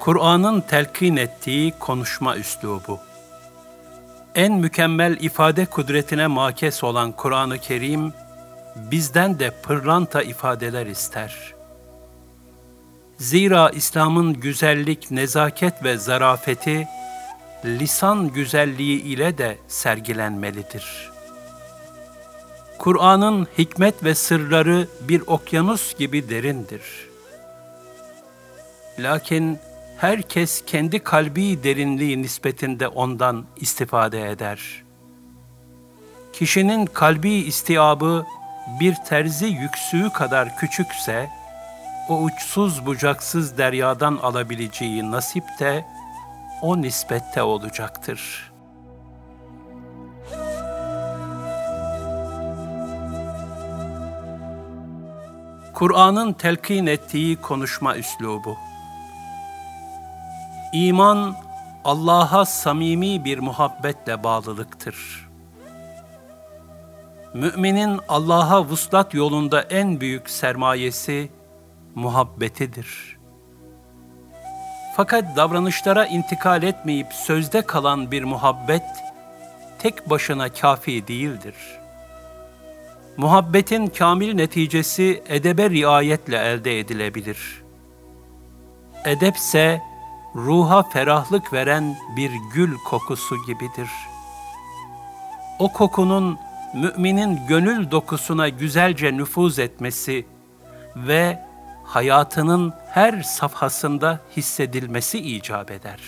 Kur'an'ın telkin ettiği konuşma üslubu. En mükemmel ifade kudretine makes olan Kur'an-ı Kerim, bizden de pırlanta ifadeler ister. Zira İslam'ın güzellik, nezaket ve zarafeti, lisan güzelliği ile de sergilenmelidir. Kur'an'ın hikmet ve sırları bir okyanus gibi derindir. Lakin herkes kendi kalbi derinliği nispetinde ondan istifade eder. Kişinin kalbi istiabı bir terzi yüksüğü kadar küçükse, o uçsuz bucaksız deryadan alabileceği nasip de o nispette olacaktır. Kur'an'ın telkin ettiği konuşma üslubu. İman, Allah'a samimi bir muhabbetle bağlılıktır. Müminin Allah'a vuslat yolunda en büyük sermayesi muhabbetidir. Fakat davranışlara intikal etmeyip sözde kalan bir muhabbet tek başına kafi değildir. Muhabbetin kamil neticesi edebe riayetle elde edilebilir. Edepse ruha ferahlık veren bir gül kokusu gibidir. O kokunun müminin gönül dokusuna güzelce nüfuz etmesi ve hayatının her safhasında hissedilmesi icap eder.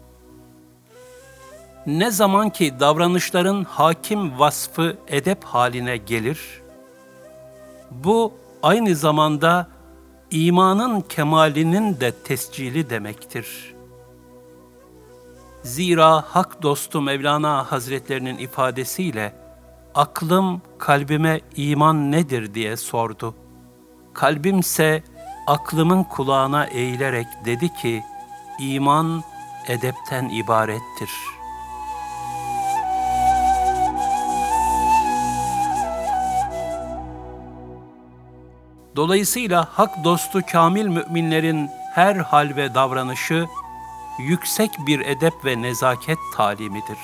Ne zaman ki davranışların hakim vasfı edep haline gelir, bu aynı zamanda imanın kemalinin de tescili demektir. Zira hak dostu Mevlana Hazretlerinin ifadesiyle, aklım kalbime iman nedir diye sordu. Kalbimse aklımın kulağına eğilerek dedi ki, iman edepten ibarettir. Dolayısıyla hak dostu kamil müminlerin her hal ve davranışı, yüksek bir edep ve nezaket talimidir.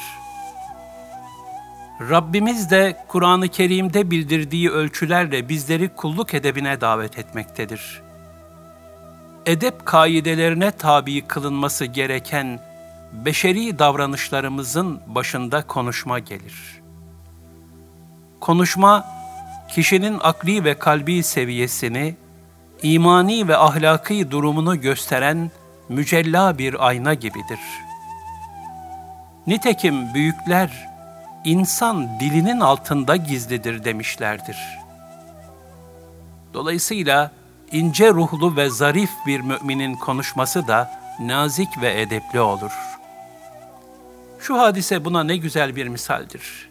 Rabbimiz de Kur'an-ı Kerim'de bildirdiği ölçülerle bizleri kulluk edebine davet etmektedir. Edep kaidelerine tabi kılınması gereken beşeri davranışlarımızın başında konuşma gelir. Konuşma, kişinin akli ve kalbi seviyesini, imani ve ahlaki durumunu gösteren mücella bir ayna gibidir. Nitekim büyükler, insan dilinin altında gizlidir demişlerdir. Dolayısıyla ince ruhlu ve zarif bir müminin konuşması da nazik ve edepli olur. Şu hadise buna ne güzel bir misaldir.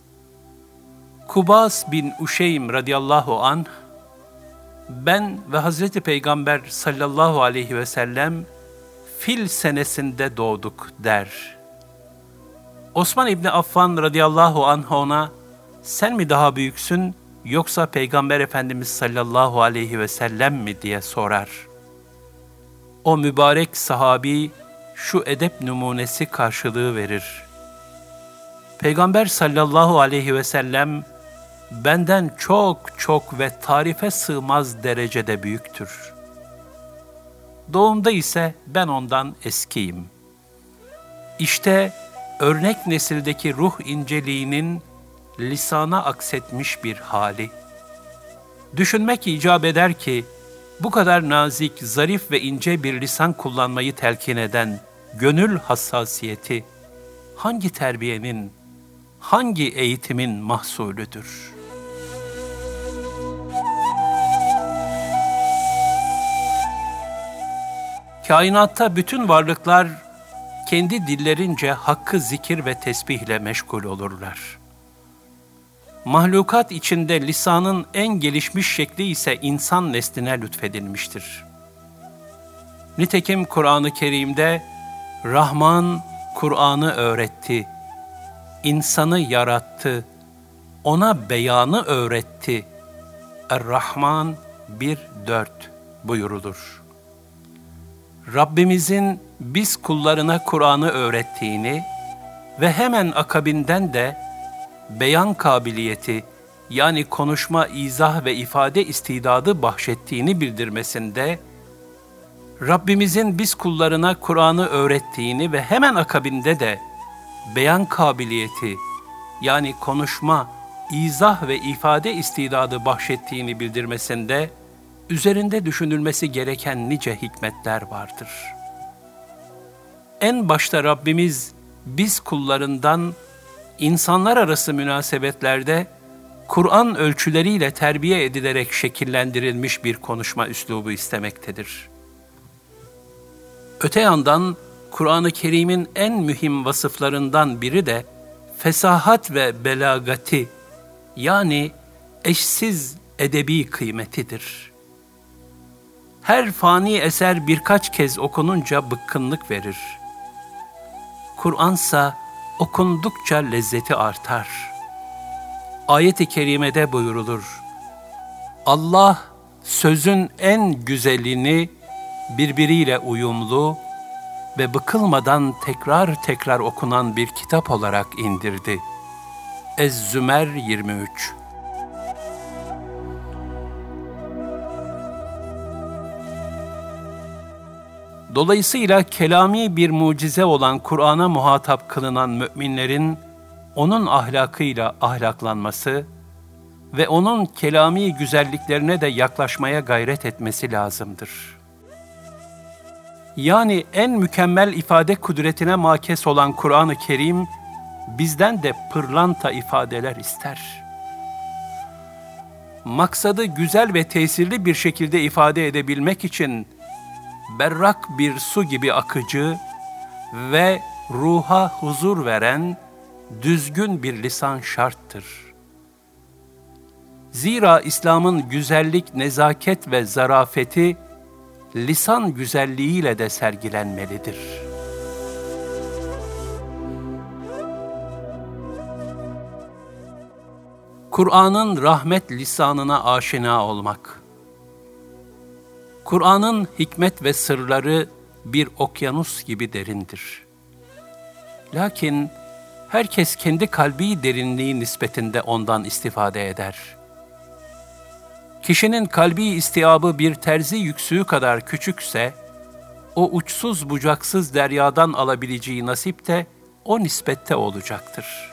Kubas bin Uşeym radıyallahu anh, ben ve Hazreti Peygamber sallallahu aleyhi ve sellem fil senesinde doğduk der. Osman İbni Affan radıyallahu anh ona, sen mi daha büyüksün yoksa Peygamber Efendimiz sallallahu aleyhi ve sellem mi diye sorar. O mübarek sahabi şu edep numunesi karşılığı verir. Peygamber sallallahu aleyhi ve sellem benden çok ve tarife sığmaz derecede büyüktür. Doğumda ise ben ondan eskiyim. İşte örnek nesildeki ruh inceliğinin lisana aksetmiş bir hali. Düşünmek icap eder ki, bu kadar nazik, zarif ve ince bir lisan kullanmayı telkin eden gönül hassasiyeti, hangi terbiyenin, hangi eğitimin mahsulüdür? Kainatta bütün varlıklar kendi dillerince hakkı zikir ve tesbihle meşgul olurlar. Mahlukat içinde lisanın en gelişmiş şekli ise insan nesline lütfedilmiştir. Nitekim Kur'an-ı Kerim'de Rahman Kur'an'ı öğretti, insanı yarattı, ona beyanı öğretti. Er-Rahman 1-4 buyurulur. Rabbimizin biz kullarına Kur'an'ı öğrettiğini ve hemen akabinden de beyan kabiliyeti, yani konuşma, izah ve ifade istidadı bahşettiğini bildirmesinde, Rabbimizin biz kullarına Kur'an'ı öğrettiğini ve hemen akabinde de beyan kabiliyeti, yani konuşma, izah ve ifade istidadı bahşettiğini bildirmesinde, üzerinde düşünülmesi gereken nice hikmetler vardır. En başta Rabbimiz biz kullarından insanlar arası münasebetlerde Kur'an ölçüleriyle terbiye edilerek şekillendirilmiş bir konuşma üslubu istemektedir. Öte yandan Kur'an-ı Kerim'in en mühim vasıflarından biri de fesahat ve belagati, yani eşsiz edebi kıymetidir. Her fani eser birkaç kez okununca bıkkınlık verir. Kur'ansa okundukça lezzeti artar. Ayet-i kerimede buyrulur: Allah sözün en güzelini birbiriyle uyumlu ve bıkılmadan tekrar tekrar okunan bir kitap olarak indirdi. Ez-Zümer 23. Dolayısıyla kelami bir mucize olan Kur'an'a muhatap kılınan müminlerin onun ahlakıyla ahlaklanması ve onun kelami güzelliklerine de yaklaşmaya gayret etmesi lazımdır. Yani en mükemmel ifade kudretine makes olan Kur'an-ı Kerim, bizden de pırlanta ifadeler ister. Maksadı güzel ve tesirli bir şekilde ifade edebilmek için, berrak bir su gibi akıcı ve ruha huzur veren düzgün bir lisan şarttır. Zira İslam'ın güzellik, nezaket ve zarafeti lisan güzelliğiyle de sergilenmelidir. Kur'an'ın rahmet lisanına aşina olmak. Kur'an'ın hikmet ve sırları bir okyanus gibi derindir. Lakin herkes kendi kalbi derinliği nispetinde ondan istifade eder. Kişinin kalbi istiabı bir terzi yüksüğü kadar küçükse, o uçsuz bucaksız deryadan alabileceği nasip de o nispette olacaktır.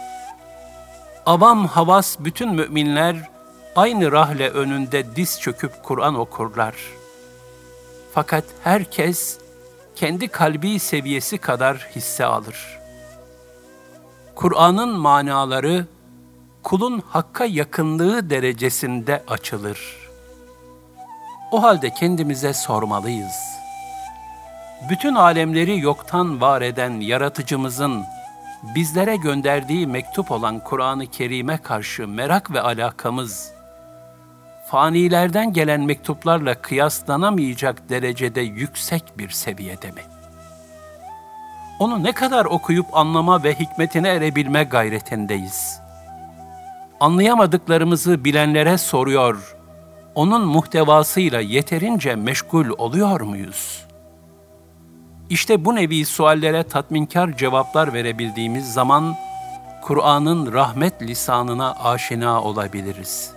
Avam havas bütün müminler aynı rahle önünde diz çöküp Kur'an okurlar. Fakat herkes kendi kalbi seviyesi kadar hisse alır. Kur'an'ın manaları kulun Hakk'a yakınlığı derecesinde açılır. O halde kendimize sormalıyız. Bütün alemleri yoktan var eden Yaratıcımızın bizlere gönderdiği mektup olan Kur'an-ı Kerim'e karşı merak ve alakamız, fanilerden gelen mektuplarla kıyaslanamayacak derecede yüksek bir seviyede mi? Onu ne kadar okuyup anlama ve hikmetine erebilme gayretindeyiz. Anlayamadıklarımızı bilenlere soruyor, onun muhtevasıyla yeterince meşgul oluyor muyuz? İşte bu nevi suallere tatminkar cevaplar verebildiğimiz zaman, Kur'an'ın rahmet lisanına aşina olabiliriz.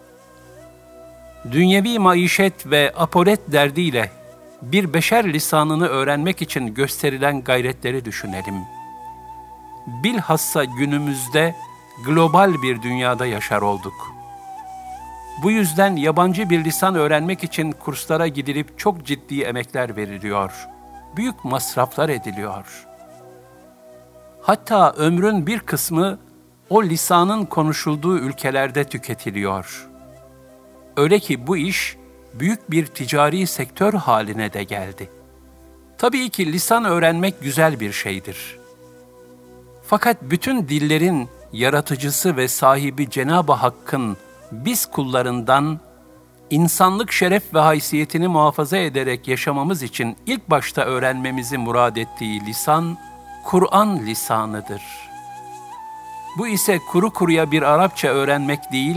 Dünyevi maişet ve apolet derdiyle bir beşer lisanını öğrenmek için gösterilen gayretleri düşünelim. Bilhassa günümüzde global bir dünyada yaşar olduk. Bu yüzden yabancı bir lisan öğrenmek için kurslara gidilip çok ciddi emekler veriliyor. Büyük masraflar ediliyor. Hatta ömrün bir kısmı o lisanın konuşulduğu ülkelerde tüketiliyor. Öyle ki bu iş büyük bir ticari sektör haline de geldi. Tabii ki lisan öğrenmek güzel bir şeydir. Fakat bütün dillerin yaratıcısı ve sahibi Cenab-ı Hakk'ın biz kullarından insanlık şeref ve haysiyetini muhafaza ederek yaşamamız için ilk başta öğrenmemizi murad ettiği lisan, Kur'an lisanıdır. Bu ise kuru kuruya bir Arapça öğrenmek değil,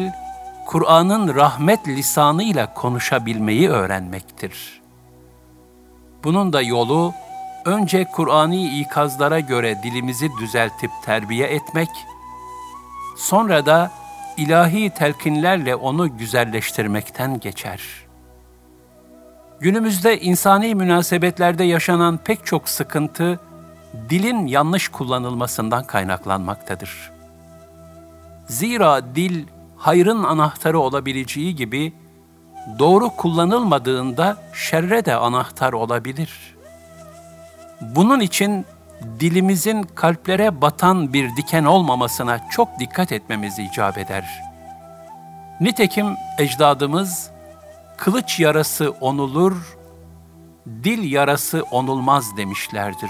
Kur'an'ın rahmet lisanıyla konuşabilmeyi öğrenmektir. Bunun da yolu, önce Kur'ani ikazlara göre dilimizi düzeltip terbiye etmek, sonra da ilahi telkinlerle onu güzelleştirmekten geçer. Günümüzde insani münasebetlerde yaşanan pek çok sıkıntı, dilin yanlış kullanılmasından kaynaklanmaktadır. Zira dil, hayrın anahtarı olabileceği gibi, doğru kullanılmadığında şerre de anahtar olabilir. Bunun için dilimizin kalplere batan bir diken olmamasına çok dikkat etmemiz icap eder. Nitekim ecdadımız, kılıç yarası onulur, dil yarası onulmaz demişlerdir.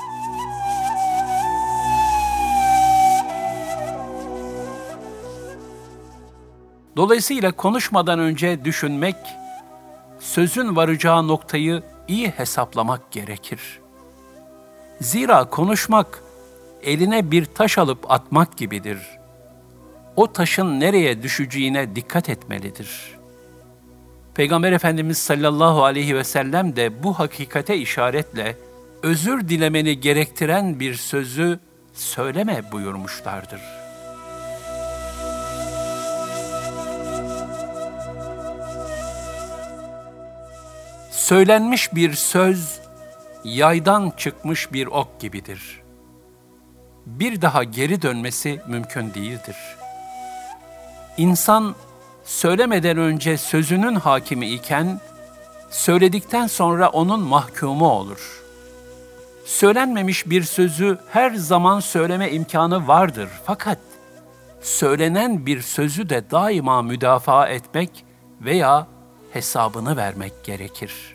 Dolayısıyla konuşmadan önce düşünmek, sözün varacağı noktayı iyi hesaplamak gerekir. Zira konuşmak, eline bir taş alıp atmak gibidir. O taşın nereye düşeceğine dikkat etmelidir. Peygamber Efendimiz sallallahu aleyhi ve sellem de bu hakikate işaretle, özür dilemeni gerektiren bir sözü söyleme buyurmuşlardır. Söylenmiş bir söz, yaydan çıkmış bir ok gibidir. Bir daha geri dönmesi mümkün değildir. İnsan, söylemeden önce sözünün hakimi iken, söyledikten sonra onun mahkumu olur. Söylenmemiş bir sözü her zaman söyleme imkanı vardır. Fakat söylenen bir sözü de daima müdafaa etmek veya hesabını vermek gerekir.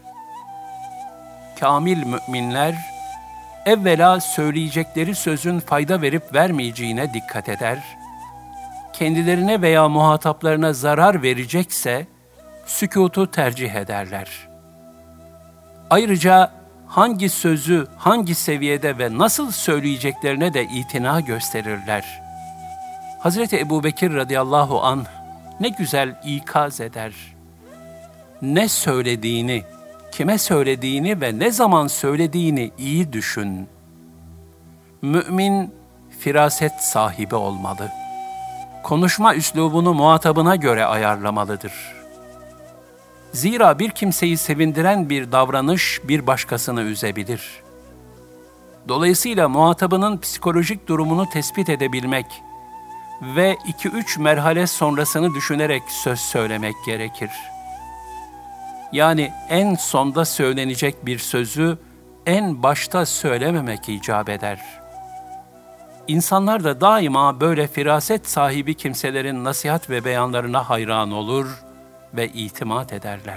Kamil müminler, evvela söyleyecekleri sözün fayda verip vermeyeceğine dikkat eder, kendilerine veya muhataplarına zarar verecekse, sükutu tercih ederler. Ayrıca hangi sözü, hangi seviyede ve nasıl söyleyeceklerine de itina gösterirler. Hazreti Ebubekir radıyallahu anh ne güzel ikaz eder. Ne söylediğini, kime söylediğini ve ne zaman söylediğini iyi düşün. Mümin, firaset sahibi olmalı. Konuşma üslubunu muhatabına göre ayarlamalıdır. Zira bir kimseyi sevindiren bir davranış bir başkasını üzebilir. Dolayısıyla muhatabının psikolojik durumunu tespit edebilmek ve 2-3 merhale sonrasını düşünerek söz söylemek gerekir. Yani en sonda söylenecek bir sözü en başta söylememek icap eder. İnsanlar da daima böyle firaset sahibi kimselerin nasihat ve beyanlarına hayran olur ve itimat ederler.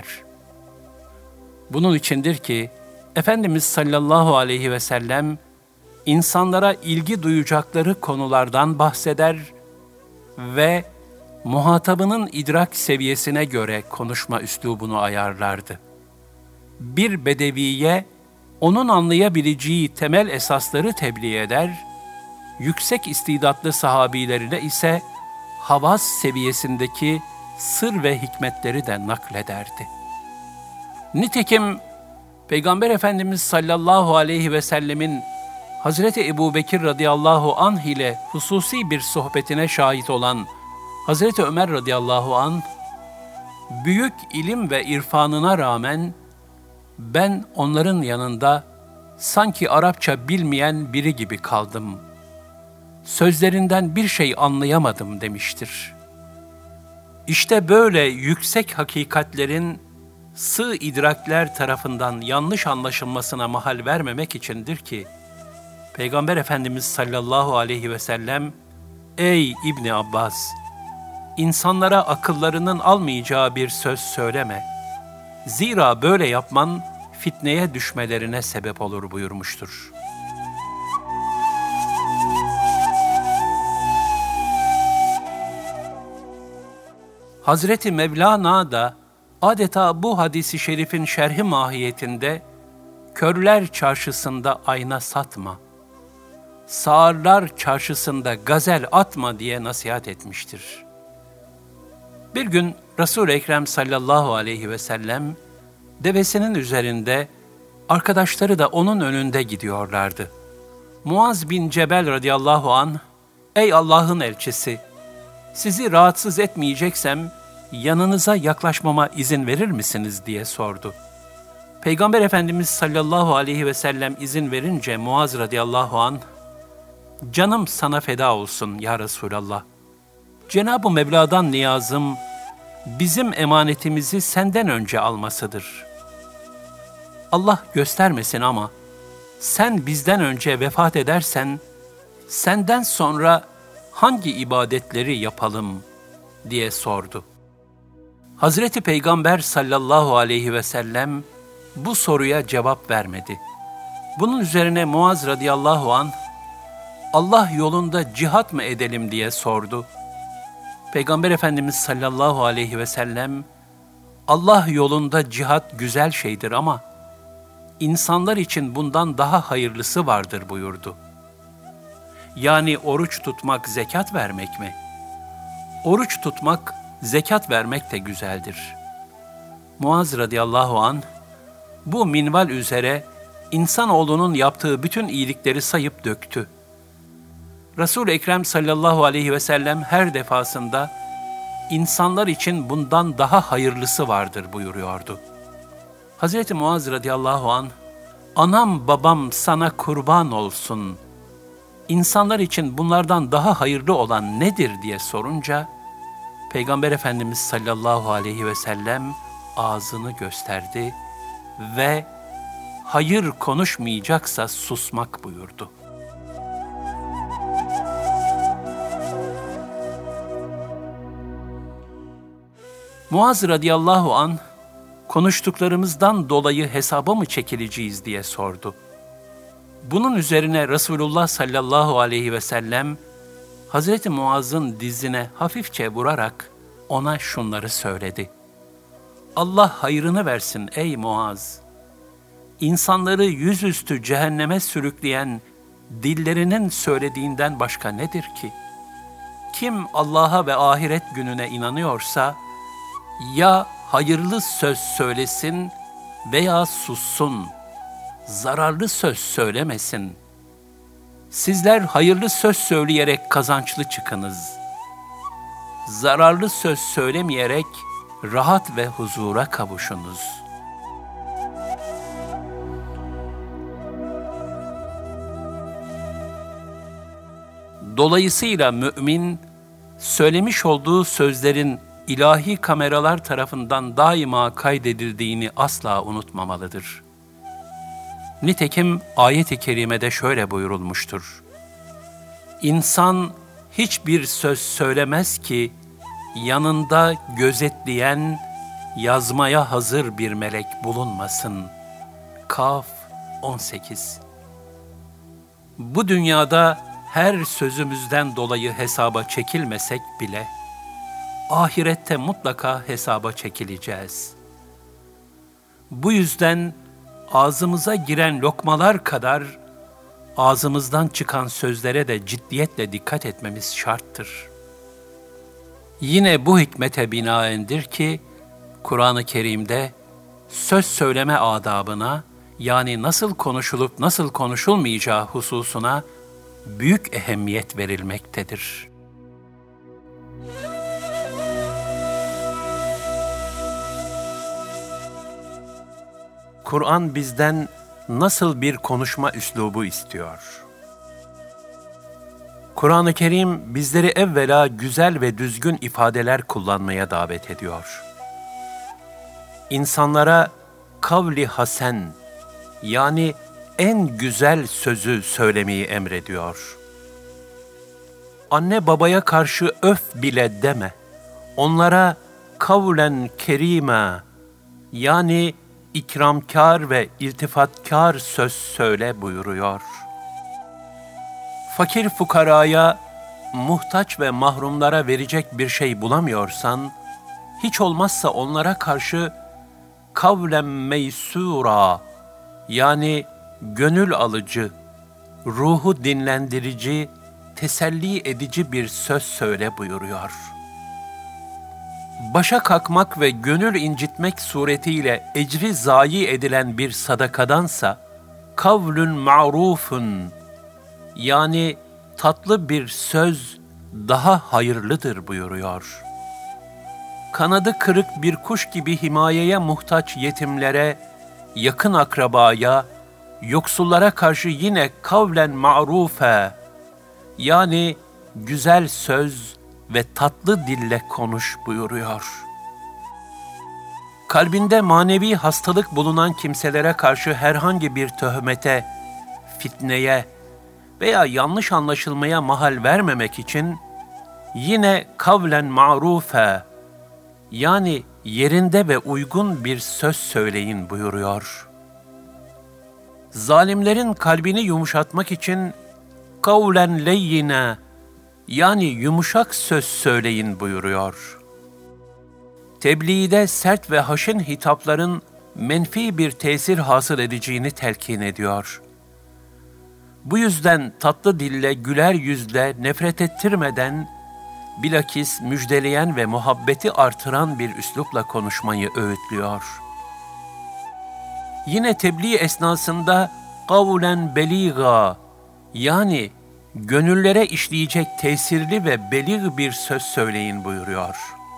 Bunun içindir ki Efendimiz sallallahu aleyhi ve sellem insanlara ilgi duyacakları konulardan bahseder ve muhatabının idrak seviyesine göre konuşma üslubunu ayarlardı. Bir bedeviye onun anlayabileceği temel esasları tebliğ eder, yüksek istidatlı sahabilerine ise havas seviyesindeki sır ve hikmetleri de naklederdi. Nitekim Peygamber Efendimiz sallallahu aleyhi ve sellemin Hazreti Ebubekir radıyallahu anh ile hususi bir sohbetine şahit olan Hazreti Ömer radıyallahu anh, büyük ilim ve irfanına rağmen ben onların yanında sanki Arapça bilmeyen biri gibi kaldım. Sözlerinden bir şey anlayamadım demiştir. İşte böyle yüksek hakikatlerin sığ idrakler tarafından yanlış anlaşılmasına mahal vermemek içindir ki, Peygamber Efendimiz sallallahu aleyhi ve sellem, "Ey İbni Abbas, insanlara akıllarının almayacağı bir söz söyleme. Zira böyle yapman fitneye düşmelerine sebep olur" buyurmuştur. Hazreti Mevlana da adeta bu hadisi şerifin şerhi mahiyetinde körler çarşısında ayna satma, sağırlar çarşısında gazel atma diye nasihat etmiştir. Bir gün Resul-i Ekrem sallallahu aleyhi ve sellem devesinin üzerinde Arkadaşları da onun önünde gidiyorlardı. Muaz bin Cebel radıyallahu anh, "Ey Allah'ın elçisi, sizi rahatsız etmeyeceksem yanınıza yaklaşmama izin verir misiniz?" diye sordu. Peygamber Efendimiz sallallahu aleyhi ve sellem izin verince Muaz radıyallahu anh, "Canım sana feda olsun ya Resulallah. Cenab-ı Mevla'dan niyazım, bizim emanetimizi senden önce almasıdır. Allah göstermesin ama sen bizden önce vefat edersen, senden sonra hangi ibadetleri yapalım?" diye sordu. Hazreti Peygamber sallallahu aleyhi ve sellem bu soruya cevap vermedi. Bunun üzerine Muaz radıyallahu anh, "Allah yolunda cihat mı edelim?" diye sordu. Peygamber Efendimiz sallallahu aleyhi ve sellem, "Allah yolunda cihat güzel şeydir ama insanlar için bundan daha hayırlısı vardır" buyurdu. Yani oruç tutmak, zekat vermek mi? Oruç tutmak, zekat vermek de güzeldir. Muaz radıyallahu anh, bu minval üzere insanoğlunun yaptığı bütün iyilikleri sayıp döktü. Resul-i Ekrem sallallahu aleyhi ve sellem her defasında insanlar için bundan daha hayırlısı vardır buyuruyordu. Hazreti Muaz radıyallahu anh, "Anam babam sana kurban olsun. İnsanlar için bunlardan daha hayırlı olan nedir?" diye sorunca, Peygamber Efendimiz sallallahu aleyhi ve sellem ağzını gösterdi ve "Hayır konuşmayacaksa susmak" buyurdu. Muaz radıyallahu anh, "Konuştuklarımızdan dolayı hesaba mı çekileceğiz?" diye sordu. Bunun üzerine Resulullah sallallahu aleyhi ve sellem, Hazreti Muaz'ın dizine hafifçe vurarak ona şunları söyledi. "Allah hayrını versin ey Muaz! İnsanları yüzüstü cehenneme sürükleyen dillerinin söylediğinden başka nedir ki? Kim Allah'a ve ahiret gününe inanıyorsa, ya hayırlı söz söylesin veya sussun, zararlı söz söylemesin. Sizler hayırlı söz söyleyerek kazançlı çıkınız. Zararlı söz söylemeyerek rahat ve huzura kavuşunuz." Dolayısıyla mümin, söylemiş olduğu sözlerin ilahi kameralar tarafından daima kaydedildiğini asla unutmamalıdır. Nitekim ayet-i kerimede şöyle buyurulmuştur: "İnsan hiçbir söz söylemez ki yanında gözetleyen, yazmaya hazır bir melek bulunmasın." Kaf 18. Bu dünyada her sözümüzden dolayı hesaba çekilmesek bile, ahirette mutlaka hesaba çekileceğiz. Bu yüzden ağzımıza giren lokmalar kadar ağzımızdan çıkan sözlere de ciddiyetle dikkat etmemiz şarttır. Yine bu hikmete binaendir ki Kur'an-ı Kerim'de söz söyleme adabına, yani nasıl konuşulup nasıl konuşulmayacağı hususuna büyük ehemmiyet verilmektedir. Kur'an bizden nasıl bir konuşma üslubu istiyor? Kur'an-ı Kerim bizleri evvela güzel ve düzgün ifadeler kullanmaya davet ediyor. İnsanlara kavli hasen, yani en güzel sözü söylemeyi emrediyor. Anne babaya karşı öf bile deme. Onlara kavlen kerime, yani ikramkar ve iltifatkar söz söyle buyuruyor. Fakir fukaraya, muhtaç ve mahrumlara verecek bir şey bulamıyorsan, hiç olmazsa onlara karşı kavlen meysura, yani gönül alıcı, ruhu dinlendirici, teselli edici bir söz söyle buyuruyor. başa kalkmak ve gönül incitmek suretiyle ecri zayi edilen bir sadakadansa, kavlun ma'rufun, yani tatlı bir söz daha hayırlıdır buyuruyor. Kanadı kırık bir kuş gibi himayeye muhtaç yetimlere, yakın akrabaya, yoksullara karşı yine kavlen ma'rufe, yani güzel söz ve tatlı dille konuş buyuruyor. Kalbinde manevi hastalık bulunan kimselere karşı herhangi bir töhmete, fitneye veya yanlış anlaşılmaya mahal vermemek için yine kavlen ma'rufe, yani yerinde ve uygun bir söz söyleyin buyuruyor. Zalimlerin kalbini yumuşatmak için kavlen leyyine, yani yumuşak söz söyleyin buyuruyor. Tebliğde sert ve haşin hitapların menfi bir tesir hasıl edeceğini telkin ediyor. Bu yüzden tatlı dille, güler yüzle, nefret ettirmeden, bilakis müjdeleyen ve muhabbeti artıran bir üslupla konuşmayı öğütlüyor. Yine tebliğ esnasında kavlen beliga, yani gönüllere işleyecek tesirli ve belir bir söz söyleyin buyuruyor.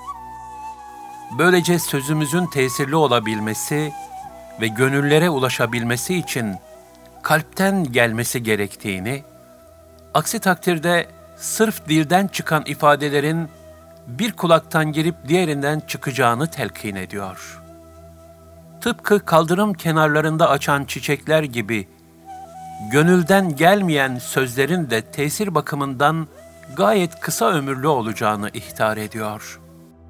Böylece sözümüzün tesirli olabilmesi ve gönüllere ulaşabilmesi için kalpten gelmesi gerektiğini, aksi takdirde sırf dilden çıkan ifadelerin bir kulaktan girip diğerinden çıkacağını telkin ediyor. Tıpkı kaldırım kenarlarında açan çiçekler gibi, gönülden gelmeyen sözlerin de tesir bakımından gayet kısa ömürlü olacağını ihtar ediyor.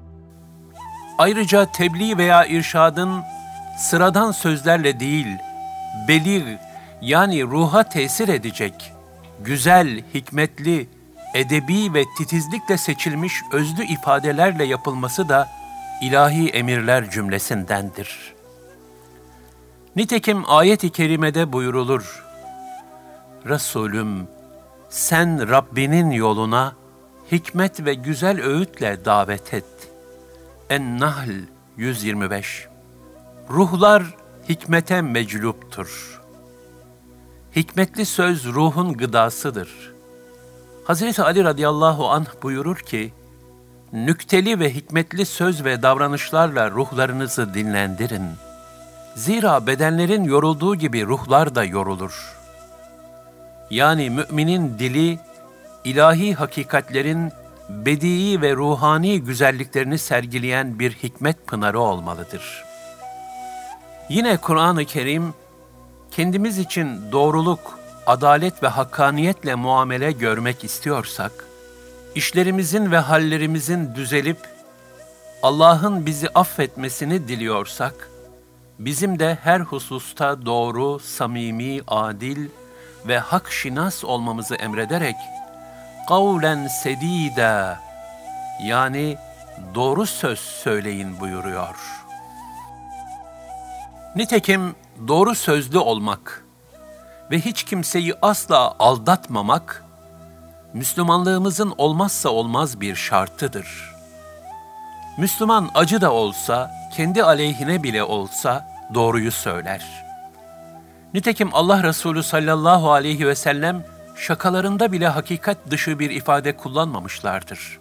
Ayrıca tebliğ veya irşadın sıradan sözlerle değil, belir, yani ruha tesir edecek, güzel, hikmetli, edebi ve titizlikle seçilmiş özlü ifadelerle yapılması da ilahi emirler cümlesindendir. Nitekim ayet-i kerimede buyurulur: Resulüm, sen Rabbinin yoluna hikmet ve güzel öğütle davet et. En-Nahl 125. Ruhlar hikmete mecluptur. Hikmetli söz ruhun gıdasıdır. Hazreti Ali radıyallahu anh buyurur ki, nükteli ve hikmetli söz ve davranışlarla ruhlarınızı dinlendirin. Zira bedenlerin yorulduğu gibi ruhlar da yorulur. Yani müminin dili, ilahi hakikatlerin bedii ve ruhani güzelliklerini sergileyen bir hikmet pınarı olmalıdır. Yine Kur'an-ı Kerim, kendimiz için doğruluk, adalet ve hakkaniyetle muamele görmek istiyorsak, işlerimizin ve hallerimizin düzelip, Allah'ın bizi affetmesini diliyorsak, bizim de her hususta doğru, samimi, adil ve hakşinas olmamızı emrederek, kavlen sedîdâ, yani doğru söz söyleyin buyuruyor. Nitekim doğru sözlü olmak ve hiç kimseyi asla aldatmamak, Müslümanlığımızın olmazsa olmaz bir şartıdır. Müslüman acı da olsa, kendi aleyhine bile olsa doğruyu söyler. Nitekim Allah Resulü sallallahu aleyhi ve sellem şakalarında bile hakikat dışı bir ifade kullanmamışlardır.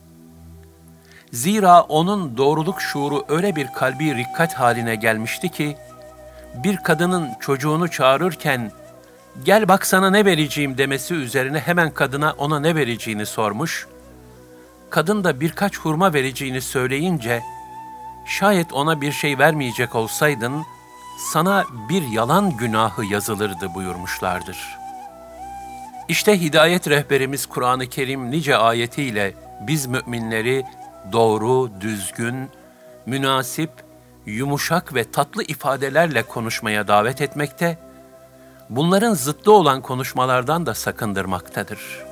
Zira onun doğruluk şuuru öyle bir kalbi rikkat haline gelmişti ki, bir kadının çocuğunu çağırırken, gel bak sana ne vereceğim demesi üzerine hemen kadına ona ne vereceğini sormuş, kadın da birkaç hurma vereceğini söyleyince, şayet ona bir şey vermeyecek olsaydın, sana bir yalan günahı yazılırdı buyurmuşlardır. İşte hidayet rehberimiz Kur'an-ı Kerim nice ayetiyle biz müminleri doğru, düzgün, münasip, yumuşak ve tatlı ifadelerle konuşmaya davet etmekte, bunların zıttı olan konuşmalardan da sakındırmaktadır.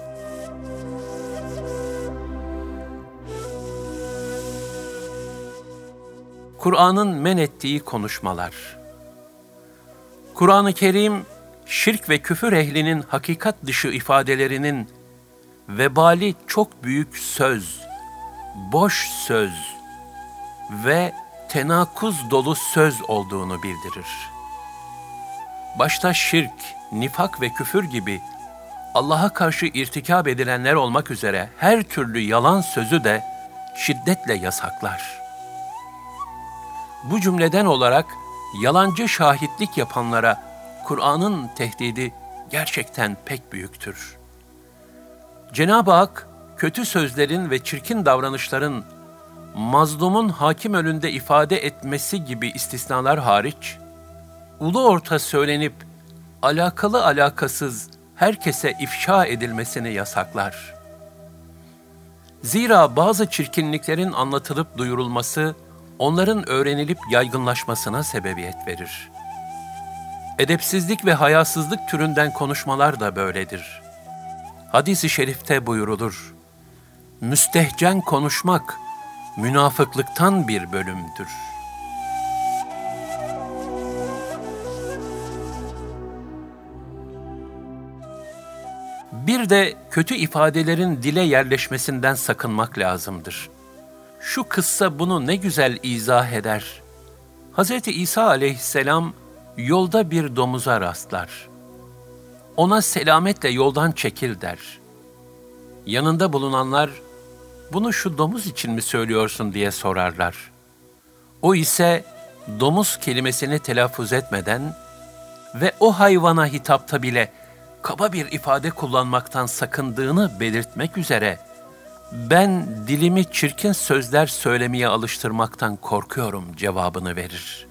Kur'an'ın men ettiği konuşmalar. Kur'an-ı Kerim, şirk ve küfür ehlinin hakikat dışı ifadelerinin vebali çok büyük söz, boş söz, ve tenakuz dolu söz olduğunu bildirir. Başta şirk, nifak ve küfür gibi Allah'a karşı irtikab edilenler olmak üzere her türlü yalan sözü de şiddetle yasaklar. Bu cümleden olarak yalancı şahitlik yapanlara Kur'an'ın tehdidi gerçekten pek büyüktür. Cenab-ı Hak, kötü sözlerin ve çirkin davranışların mazlumun hakim önünde ifade etmesi gibi istisnalar hariç, ulu orta söylenip alakalı alakasız herkese ifşa edilmesini yasaklar. Zira bazı çirkinliklerin anlatılıp duyurulması, onların öğrenilip yaygınlaşmasına sebebiyet verir. Edepsizlik ve hayasızlık türünden konuşmalar da böyledir. Hadis-i şerifte buyurulur, müstehcen konuşmak, münafıklıktan bir bölümdür. Bir de kötü ifadelerin dile yerleşmesinden sakınmak lazımdır. Şu kıssa bunu ne güzel izah eder. Hz. İsa aleyhisselam yolda bir domuza rastlar. Ona selametle yoldan çekil der. Yanında bulunanlar, bunu şu domuz için mi söylüyorsun diye sorarlar. O ise domuz kelimesini telaffuz etmeden ve o hayvana hitapta bile kaba bir ifade kullanmaktan sakındığını belirtmek üzere, ben dilimi çirkin sözler söylemeye alıştırmaktan korkuyorum cevabını verir.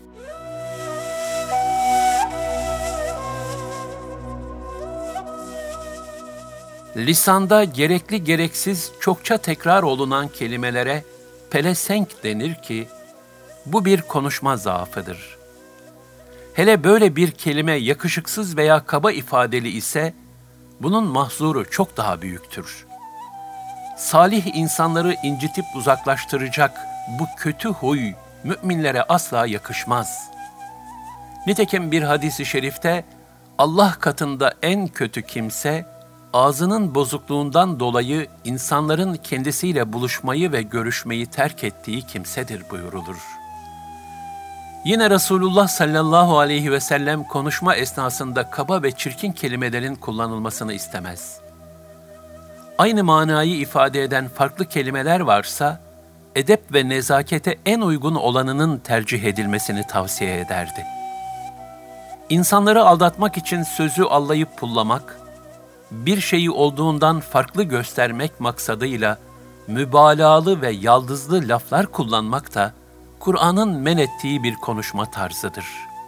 Lisanda gerekli gereksiz çokça tekrar olunan kelimelere pelesenk denir ki, bu bir konuşma zaafıdır. Hele böyle bir kelime yakışıksız veya kaba ifadeli ise, bunun mahzuru çok daha büyüktür. Salih insanları incitip uzaklaştıracak bu kötü huy, müminlere asla yakışmaz. Nitekim bir hadis-i şerifte, Allah katında en kötü kimse, ağzının bozukluğundan dolayı insanların kendisiyle buluşmayı ve görüşmeyi terk ettiği kimsedir buyurulur. Yine Resulullah sallallahu aleyhi ve sellem konuşma esnasında kaba ve çirkin kelimelerin kullanılmasını istemez. Aynı manayı ifade eden farklı kelimeler varsa, edep ve nezakete en uygun olanının tercih edilmesini tavsiye ederdi. İnsanları aldatmak için sözü allayıp pullamak, bir şeyi olduğundan farklı göstermek maksadıyla mübalağalı ve yaldızlı laflar kullanmak da Kur'an'ın men ettiği bir konuşma tarzıdır.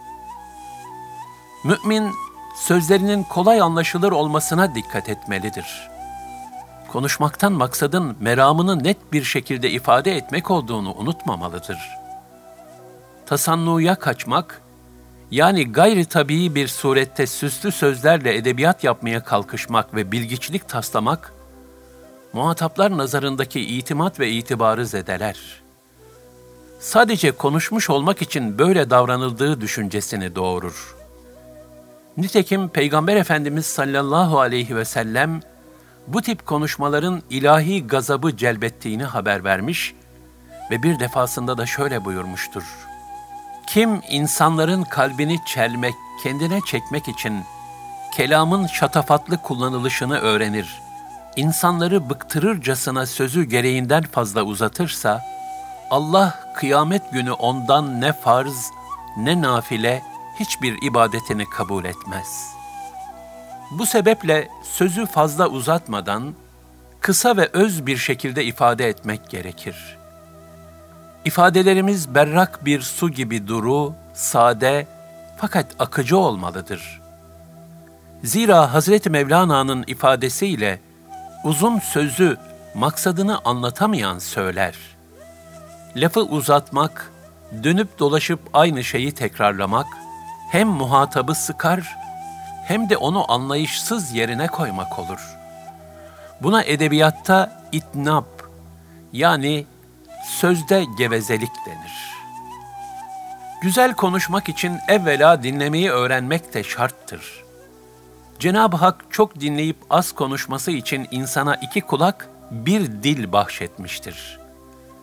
Mümin, sözlerinin kolay anlaşılır olmasına dikkat etmelidir. Konuşmaktan maksadın meramını net bir şekilde ifade etmek olduğunu unutmamalıdır. Tasannuya kaçmak, yani gayri tabii bir surette süslü sözlerle edebiyat yapmaya kalkışmak ve bilgiçlik taslamak, muhataplar nazarındaki itimat ve itibarı zedeler. Sadece konuşmuş olmak için böyle davranıldığı düşüncesini doğurur. Nitekim Peygamber Efendimiz sallallahu aleyhi ve sellem, bu tip konuşmaların ilahi gazabı celbettiğini haber vermiş ve bir defasında da şöyle buyurmuştur. Kim insanların kalbini çelmek, kendine çekmek için kelamın şatafatlı kullanılışını öğrenir, insanları bıktırırcasına sözü gereğinden fazla uzatırsa, Allah kıyamet günü ondan ne farz, ne nafile, hiçbir ibadetini kabul etmez. Bu sebeple sözü fazla uzatmadan, kısa ve öz bir şekilde ifade etmek gerekir. İfadelerimiz berrak bir su gibi duru, sade fakat akıcı olmalıdır. Zira Hazreti Mevlana'nın ifadesiyle uzun sözü maksadını anlatamayan söyler. Lafı uzatmak, dönüp dolaşıp aynı şeyi tekrarlamak hem muhatabı sıkar hem de onu anlayışsız yerine koymak olur. Buna edebiyatta itnab, yani sözde gevezelik denir. Güzel konuşmak için evvela dinlemeyi öğrenmek de şarttır. Cenab-ı Hak çok dinleyip az konuşması için insana 2 kulak, 1 dil bahşetmiştir.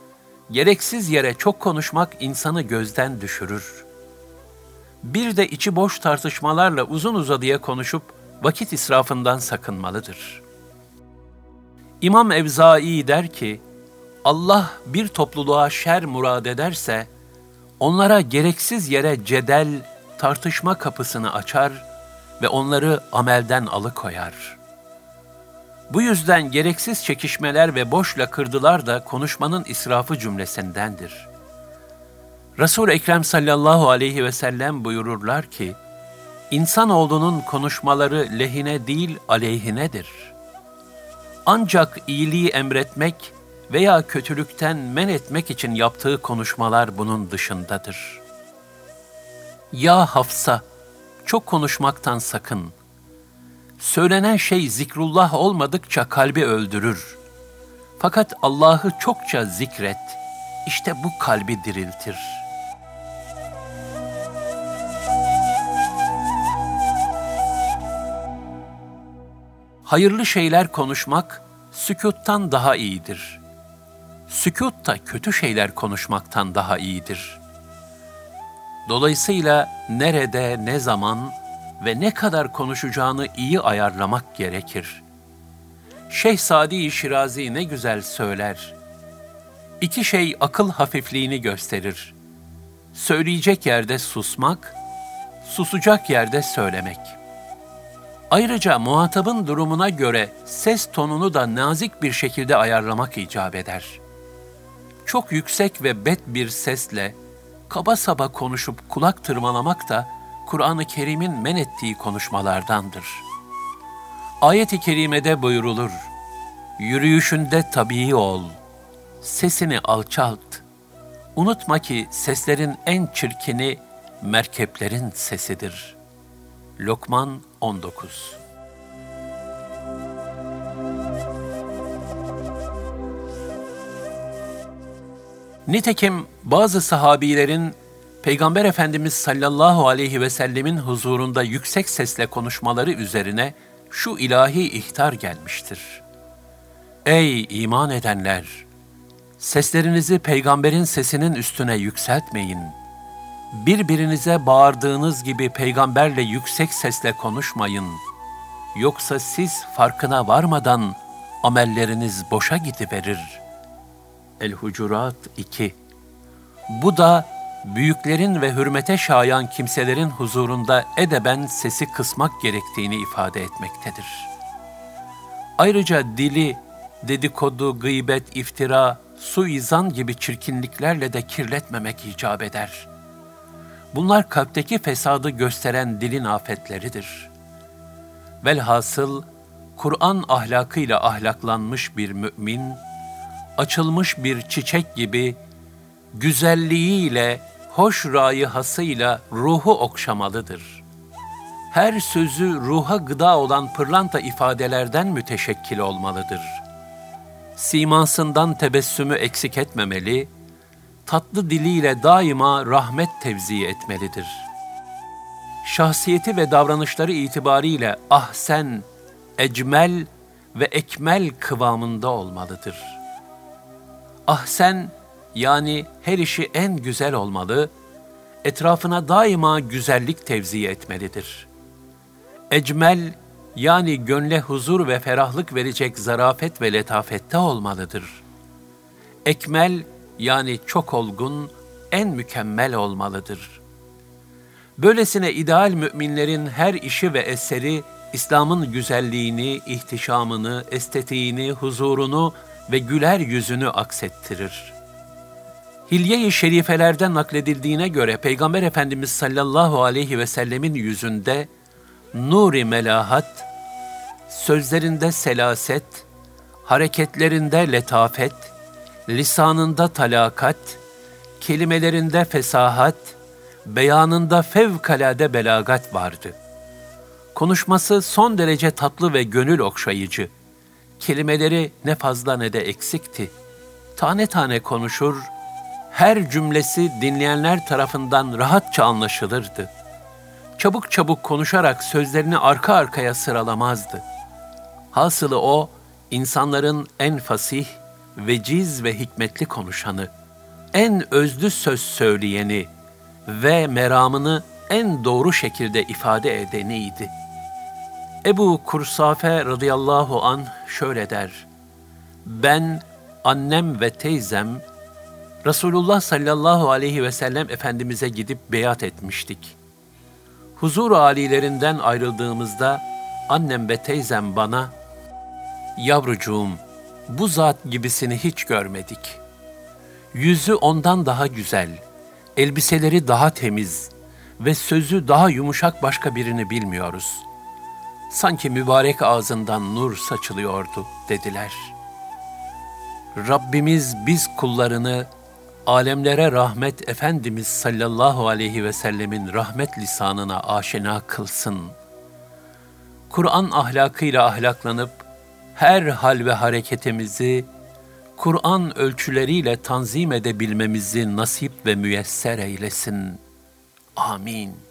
Gereksiz yere çok konuşmak insanı gözden düşürür. Bir de içi boş tartışmalarla uzun uzadıya konuşup vakit israfından sakınmalıdır. İmam Evzai der ki, Allah bir topluluğa şer murad ederse, onlara gereksiz yere cedel, tartışma kapısını açar ve onları amelden alıkoyar. Bu yüzden gereksiz çekişmeler ve boş lakırdılar da konuşmanın israfı cümlesindendir. Resul-i Ekrem sallallahu aleyhi ve sellem buyururlar ki, İnsanoğlunun konuşmaları lehine değil aleyhinedir. Ancak iyiliği emretmek veya kötülükten men etmek için yaptığı konuşmalar bunun dışındadır. Ya Hafsa, çok konuşmaktan sakın. Söylenen şey zikrullah olmadıkça kalbi öldürür. Fakat Allah'ı çokça zikret, işte bu kalbi diriltir. Hayırlı şeyler konuşmak, sükûttan daha iyidir. Sükût da kötü şeyler konuşmaktan daha iyidir. Dolayısıyla nerede, ne zaman ve ne kadar konuşacağını iyi ayarlamak gerekir. Şeyh Sadi Şirazi ne güzel söyler. İki şey akıl hafifliğini gösterir. Söyleyecek yerde susmak, susacak yerde söylemek. Ayrıca muhatabın durumuna göre ses tonunu da nazik bir şekilde ayarlamak icap eder. Çok yüksek ve bet bir sesle kaba saba konuşup kulak tırmalamak da Kur'an-ı Kerim'in men ettiği konuşmalardandır. Ayet-i kerimede buyrulur, yürüyüşünde tabii ol, sesini alçalt. Unutma ki seslerin en çirkini merkeplerin sesidir. Lokman 19. Nitekim bazı sahabilerin Peygamber Efendimiz sallallahu aleyhi ve sellemin huzurunda yüksek sesle konuşmaları üzerine şu ilahi ihtar gelmiştir. Ey iman edenler! Seslerinizi peygamberin sesinin üstüne yükseltmeyin. Birbirinize bağırdığınız gibi peygamberle yüksek sesle konuşmayın. Yoksa siz farkına varmadan amelleriniz boşa gidiverir. El-Hucurat 2. Bu da büyüklerin ve hürmete şayan kimselerin huzurunda edeben sesi kısmak gerektiğini ifade etmektedir. Ayrıca dili, dedikodu, gıybet, iftira, suizan gibi çirkinliklerle de kirletmemek icap eder. Bunlar kalpteki fesadı gösteren dilin afetleridir. Velhasıl, Kur'an ahlakıyla ahlaklanmış bir mümin, açılmış bir çiçek gibi, güzelliğiyle, hoş rayihasıyla ruhu okşamalıdır. Her sözü ruha gıda olan pırlanta ifadelerden müteşekkil olmalıdır. Simasından tebessümü eksik etmemeli, tatlı diliyle daima rahmet tevzi etmelidir. Şahsiyeti ve davranışları itibariyle ahsen, ecmel ve ekmel kıvamında olmalıdır. Ahsen, yani her işi en güzel olmalı, etrafına daima güzellik tevzi etmelidir. Ecmel, yani gönle huzur ve ferahlık verecek zarafet ve letafette olmalıdır. Ekmel, yani çok olgun, en mükemmel olmalıdır. Böylesine ideal müminlerin her işi ve eseri, İslam'ın güzelliğini, ihtişamını, estetiğini, huzurunu ve güler yüzünü aksettirir. Hilye-i şerifelerde nakledildiğine göre Peygamber Efendimiz sallallahu aleyhi ve sellemin yüzünde nur-i melahat, sözlerinde selaset, hareketlerinde letafet, lisanında talakat, kelimelerinde fesahat, beyanında fevkalade belagat vardı. Konuşması son derece tatlı ve gönül okşayıcı. Kelimeleri ne fazla ne de eksikti. Tane tane konuşur, her cümlesi dinleyenler tarafından rahatça anlaşılırdı. Çabuk çabuk konuşarak sözlerini arka arkaya sıralamazdı. Hasılı o, insanların en fasih, veciz ve hikmetli konuşanı, en özlü söz söyleyeni ve meramını en doğru şekilde ifade edeniydi. Ebu Kursafe radıyallahu anh şöyle der: ben, annem ve teyzem Resulullah sallallahu aleyhi ve sellem Efendimiz'e gidip beyat etmiştik. Huzur-u âlilerinden ayrıldığımızda annem ve teyzem bana, yavrucuğum, bu zat gibisini hiç görmedik. Yüzü ondan daha güzel, elbiseleri daha temiz ve sözü daha yumuşak başka birini bilmiyoruz. Sanki mübarek ağzından nur saçılıyordu dediler. Rabbimiz biz kullarını alemlere rahmet Efendimiz sallallahu aleyhi ve sellemin rahmet lisanına aşina kılsın. Kur'an ahlakıyla ahlaklanıp her hal ve hareketimizi Kur'an ölçüleriyle tanzim edebilmemizi nasip ve müyesser eylesin. Amin.